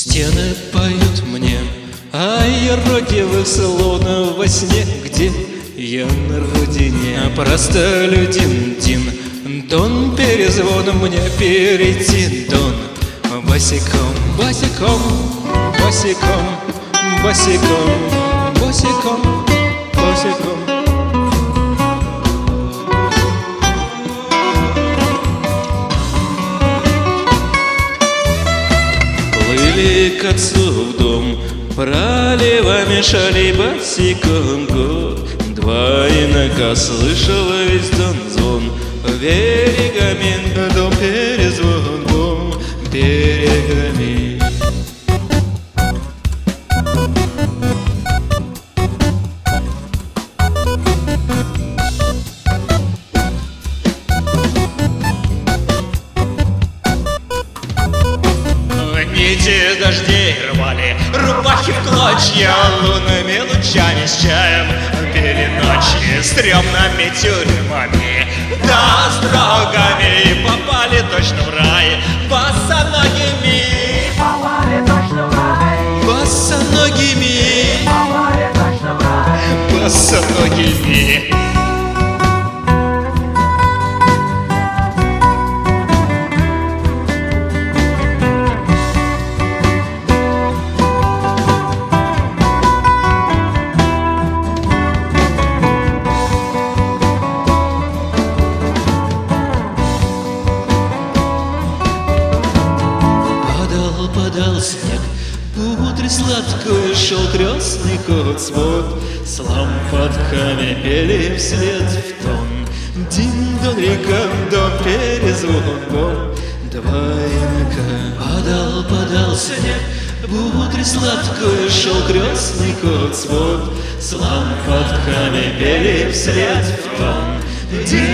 Стены поют мне о еродивых, словно во сне, где я на родине. Простолюдин Дин, Дон перезвон мне перейти, Дон. Босиком, босиком, босиком, босиком, босиком, босиком. Плыли к отцу в дом, проливами шали босиком год. Два инока слышал весь Дон звон, берегами дом перезвон, дом берегами. Нити дождей рвали рубахи в клочья, лунными лучами с чаем пели ночи стрёмными тюрьмами, да строгами, и попали точно в рай босоногими. Босоногими, босоногими. Падал снег, по утре сладкую шел крестный кот. Свод с лампадками пели вслед в тон. Дин-дон, река, дон, перезвон, дон. Два инока. Падал снег, по утре сладкую шел крестный кот. Свод с лампадками пели вслед в тон.